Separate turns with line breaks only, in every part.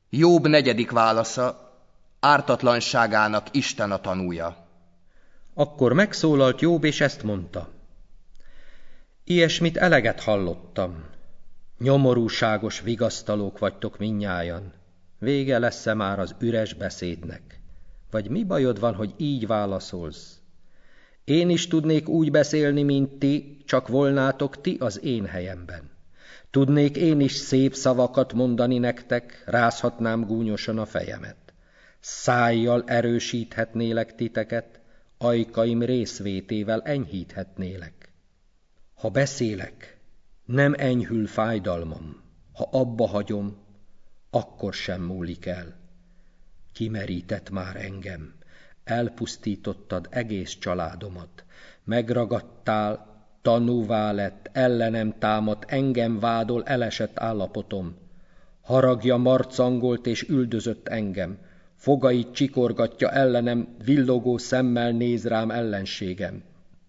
Jób negyedik válasza: ártatlanságának Isten a tanúja.
Akkor megszólalt Jób, és ezt mondta: ilyesmit eleget hallottam. Nyomorúságos vigasztalók vagytok mindnyájan. Vége lesz-e már az üres beszédnek? Vagy mi bajod van, hogy így válaszolsz? Én is tudnék úgy beszélni, mint ti, csak volnátok ti az én helyemben. Tudnék én is szép szavakat mondani nektek, rázhatnám gúnyosan a fejemet. Szájjal erősíthetnélek titeket, ajkaim részvétével enyhíthetnélek. Ha beszélek, nem enyhül fájdalmam, ha abba hagyom, akkor sem múlik el. Kimerített már engem, elpusztítottad egész családomat, megragadtál, tanúvá lett, ellenem támadt, engem vádol elesett állapotom. Haragja marcangolt és üldözött engem, fogait csikorgatja ellenem, villogó szemmel néz rám ellenségem.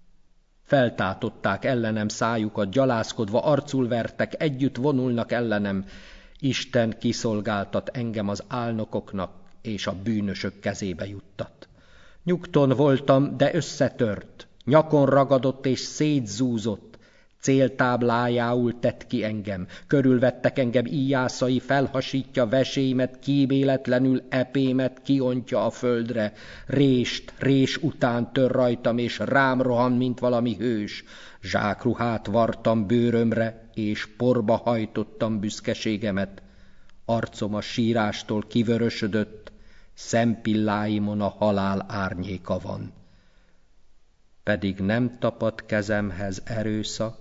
Feltátották ellenem szájukat, gyalázkodva arcul vertek, együtt vonulnak ellenem. Isten kiszolgáltat engem az álnokoknak, és a bűnösök kezébe juttat. Nyugton voltam, de összetört, nyakon ragadott és szétzúzott, céltáblájául tett ki engem, körülvettek engem íjászai, felhasítja veséimet, kíméletlenül epémet kiontja a földre, rés után tör rajtam, és rám rohan, mint valami hős. Zsákruhát vartam bőrömre, és porba hajtottam büszkeségemet. Arcom a sírástól kivörösödött, szempilláimon a halál árnyéka van. Pedig nem tapad kezemhez erőszak,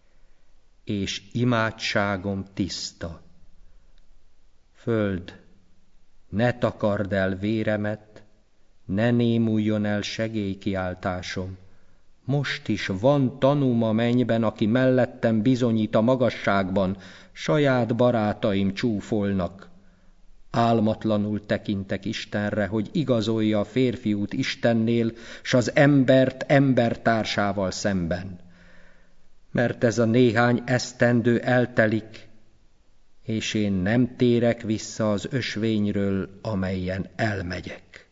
és imádságom tiszta. Föld, ne takard el véremet, ne némuljon el segélykiáltásom. Most is van tanúm a mennyben, aki mellettem bizonyít a magasságban, saját barátaim csúfolnak. Álmatlanul tekintek Istenre, hogy igazolja a férfiút Istennél, s az embert embertársával szemben. Mert ez a néhány esztendő eltelik, és én nem térek vissza az ösvényről, amelyen elmegyek.